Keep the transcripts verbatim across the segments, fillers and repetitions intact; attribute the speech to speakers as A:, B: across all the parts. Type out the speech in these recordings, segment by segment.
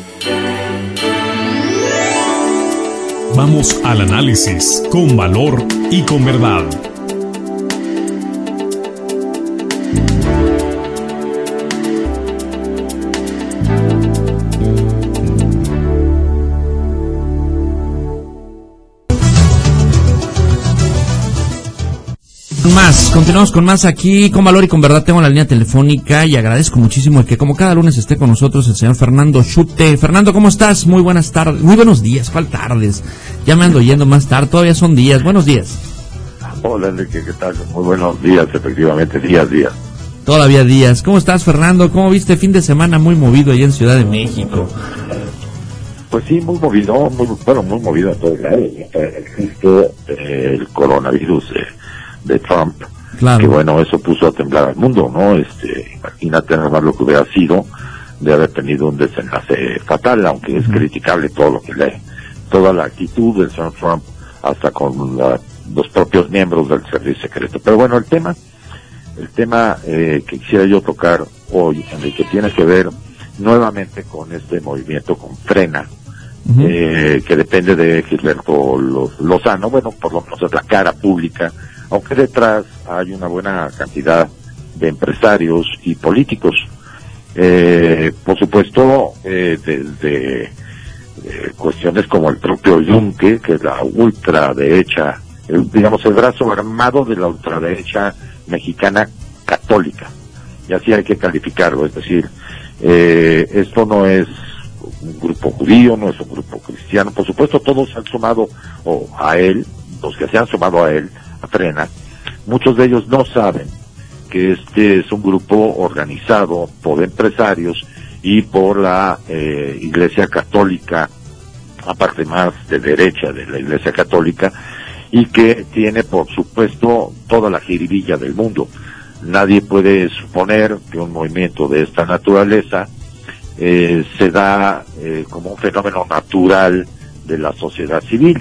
A: Vamos al análisis con valor y con verdad.
B: Más, continuamos con más aquí, con valor y con verdad. Tengo la línea telefónica y agradezco muchísimo el que como cada lunes esté con nosotros el señor Fernando Schütte. Fernando, ¿cómo estás? Muy buenas tardes, muy buenos días, ¿cuál tardes? Ya me ando yendo más tarde, todavía son días, buenos días.
C: Hola Enrique, ¿qué tal? Muy buenos días, efectivamente, días, días.
B: Todavía días. ¿Cómo estás, Fernando? ¿Cómo viste fin de semana muy movido allá en Ciudad de México?
C: Pues sí, muy movido, muy, bueno, muy movido en todos lados. Justo eh, el coronavirus eh, de Trump,
B: claro.
C: Que bueno, eso puso a temblar al mundo, ¿no? Este, imagínate nada más lo que hubiera sido de haber tenido un desenlace fatal, aunque es uh-huh. criticable todo lo que lee, toda la actitud del señor Trump, hasta con la, los propios miembros del servicio secreto. Pero bueno, el tema, el tema eh, que quisiera yo tocar hoy, Enrique, tiene que ver nuevamente con este movimiento con Frena, uh-huh. eh, que depende de Gilberto Lozano, bueno, por lo menos es la cara pública, aunque detrás hay una buena cantidad de empresarios y políticos. Eh, por supuesto, eh, desde eh, cuestiones como el propio Yunque, que es la ultraderecha, el, digamos el brazo armado de la ultraderecha mexicana católica, y así hay que calificarlo, es decir, eh, esto no es un grupo judío, no es un grupo cristiano, por supuesto todos se han sumado o a él, los que se han sumado a él, a Frena, muchos de ellos no saben que este es un grupo organizado por empresarios y por la eh, Iglesia Católica, aparte más de derecha de la Iglesia Católica, y que tiene por supuesto toda la jiribilla del mundo. Nadie puede suponer que un movimiento de esta naturaleza eh, se da eh, como un fenómeno natural de la sociedad civil.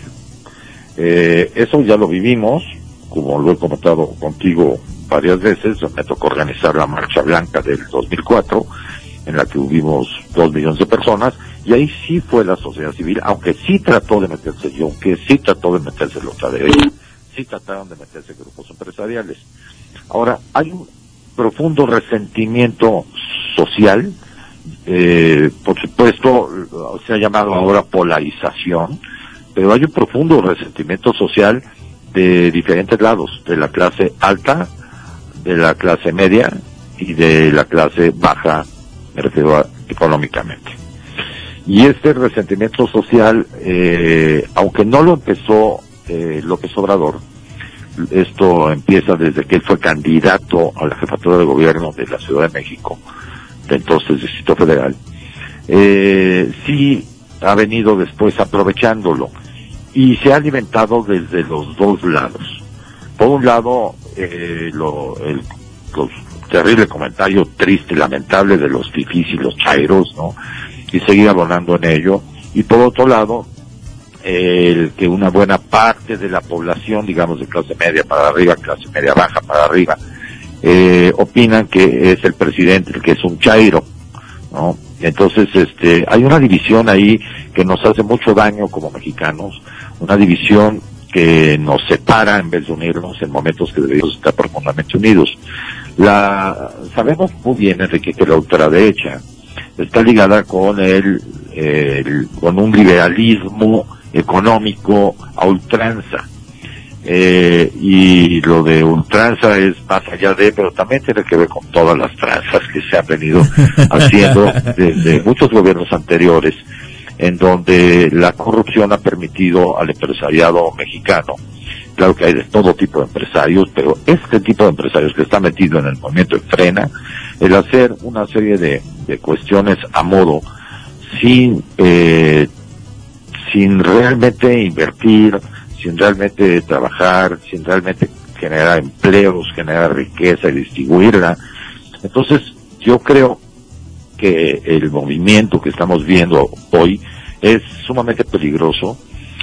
C: Eh, eso ya lo vivimos, como lo he comentado contigo varias veces. Me tocó organizar la Marcha Blanca del dos mil cuatro, en la que hubimos dos millones de personas, y ahí sí fue la sociedad civil, aunque sí trató de meterse yo, aunque sí trató de meterse la ultraderecha, sí trataron de meterse grupos empresariales. Ahora, hay un profundo resentimiento social, eh, por supuesto, se ha llamado ahora polarización, pero hay un profundo resentimiento social de diferentes lados, de la clase alta, de la clase media y de la clase baja, me refiero a, económicamente. Y este resentimiento social, eh, aunque no lo empezó eh, López Obrador, esto empieza desde que él fue candidato a la jefatura de gobierno de la Ciudad de México, de entonces Distrito Federal, eh, sí ha venido después aprovechándolo y se ha alimentado desde los dos lados. Por un lado, eh, lo, el los, terrible comentario triste y lamentable de los fifís y los chairos, ¿no? Y seguir abonando en ello. Y por otro lado, el que una buena parte de la población, digamos de clase media para arriba, clase media baja para arriba, eh, opinan que es el presidente el que es un chairo, ¿no? Entonces, este, hay una división ahí que nos hace mucho daño como mexicanos, una división que nos separa en vez de unirnos en momentos que debemos estar profundamente unidos. La, sabemos muy bien, Enrique, que la ultraderecha está ligada con el, el con un liberalismo económico a ultranza. Eh, y lo de ultranza es más allá de, pero también tiene que ver con todas las tranzas que se han venido haciendo desde muchos gobiernos anteriores, en donde la corrupción ha permitido al empresariado mexicano, claro que hay de todo tipo de empresarios, pero este tipo de empresarios que está metido en el movimiento de Frena, el hacer una serie de, de cuestiones a modo, sin eh, sin realmente invertir, sin realmente trabajar, sin realmente generar empleos, generar riqueza y distribuirla. Entonces, yo creo que el movimiento que estamos viendo hoy es sumamente peligroso,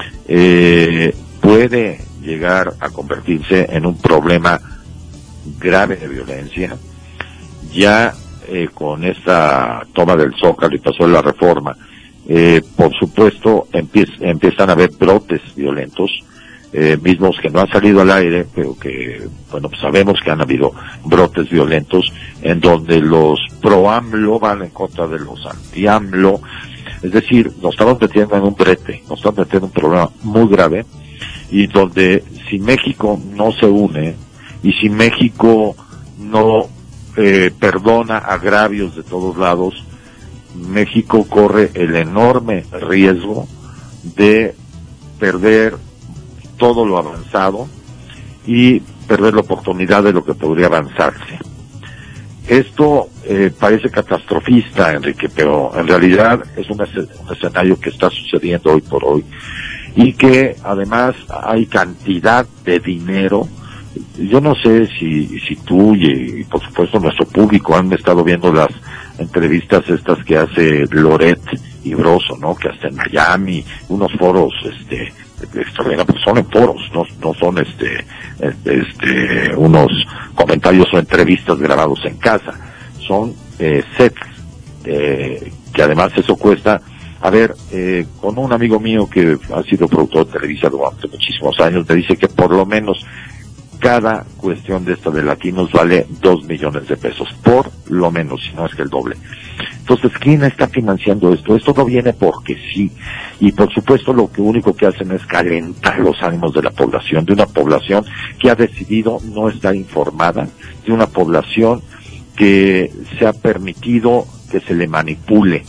C: eh, puede llegar a convertirse en un problema grave de violencia. Ya eh, con esta toma del Zócalo y pasó la reforma, eh, por supuesto empie- empiezan a haber brotes violentos, eh, mismos que no han salido al aire, pero que, bueno, pues sabemos que han habido brotes violentos en donde los pro-AMLO van en contra de los anti-AMLO. Es decir, nos estamos metiendo en un brete, nos estamos metiendo en un problema muy grave, y donde si México no se une y si México no eh, perdona agravios de todos lados, México corre el enorme riesgo de perder todo lo avanzado y perder la oportunidad de lo que podría avanzarse. Esto eh, parece catastrofista, Enrique, pero en realidad es un, es- un escenario que está sucediendo hoy por hoy, y que además hay cantidad de dinero. Yo no sé si, si tú y, y por supuesto nuestro público han estado viendo las entrevistas estas que hace Loret y Broso, ¿no? Que hasta en Miami, unos foros, este, extraordinarios, pues son en foros, no, no son este, este, unos comentarios o entrevistas grabados en casa, son eh, sets, eh, que además eso cuesta. A ver, eh, con un amigo mío que ha sido productor de Televisa durante muchísimos años, me dice que por lo menos cada cuestión de esta de latinos vale dos millones de pesos, por lo menos, si no es que el doble. Entonces, ¿quién está financiando esto? Esto no viene porque sí, y por supuesto lo que único que hacen es calentar los ánimos de la población, de una población que ha decidido no estar informada, de una población que se ha permitido que se le manipule.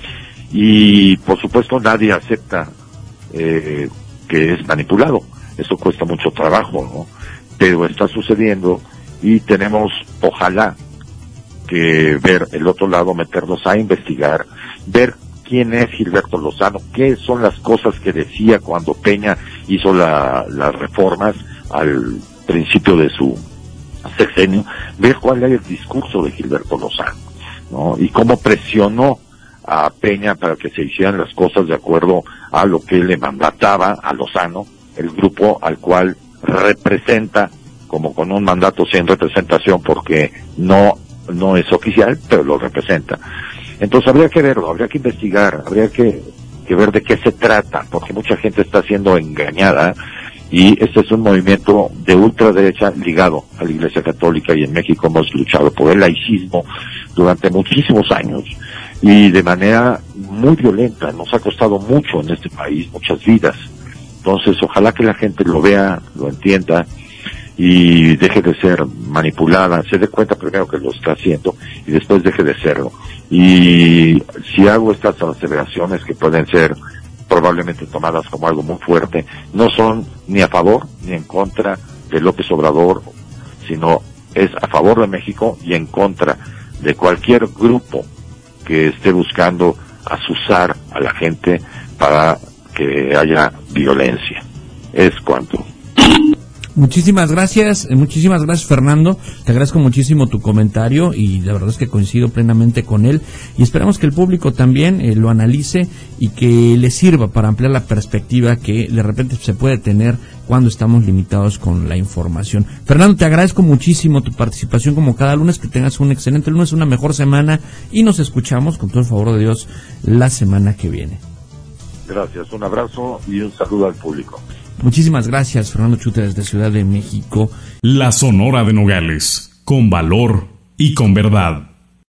C: Y por supuesto nadie acepta eh, que es manipulado. Eso cuesta mucho trabajo, ¿no? Pero está sucediendo, y tenemos, ojalá, que ver el otro lado, meternos a investigar, ver quién es Gilberto Lozano, qué son las cosas que decía cuando Peña hizo la, las reformas al principio de su sexenio, ver cuál es el discurso de Gilberto Lozano, ¿no? Y cómo presionó a Peña para que se hicieran las cosas de acuerdo a lo que le mandataba a Lozano, el grupo al cual representa, como con un mandato sin representación, porque no no es oficial, pero lo representa. Entonces habría que verlo, habría que investigar, habría que, que ver de qué se trata, porque mucha gente está siendo engañada, y este es un movimiento de ultraderecha ligado a la Iglesia Católica, y en México hemos luchado por el laicismo durante muchísimos años, y de manera muy violenta. Nos ha costado mucho en este país, muchas vidas. Entonces, ojalá que la gente lo vea, lo entienda, y deje de ser manipulada, se dé cuenta primero que lo está haciendo, y después deje de serlo. Y si hago estas aseveraciones, que pueden ser probablemente tomadas como algo muy fuerte, no son ni a favor ni en contra de López Obrador, sino es a favor de México y en contra de cualquier grupo que esté buscando azuzar a la gente para que haya violencia. Es cuanto.
B: Muchísimas gracias, eh, muchísimas gracias, Fernando. Te agradezco muchísimo tu comentario, y la verdad es que coincido plenamente con él, y esperamos que el público también eh, lo analice y que le sirva para ampliar la perspectiva que de repente se puede tener cuando estamos limitados con la información. Fernando, te agradezco muchísimo tu participación como cada lunes, que tengas un excelente lunes, una mejor semana, y nos escuchamos con todo el favor de Dios la semana que viene.
C: Gracias, un abrazo y un saludo al público.
B: Muchísimas gracias, Fernando Chute, desde Ciudad de México.
A: La Sonora de Nogales, con valor y con verdad.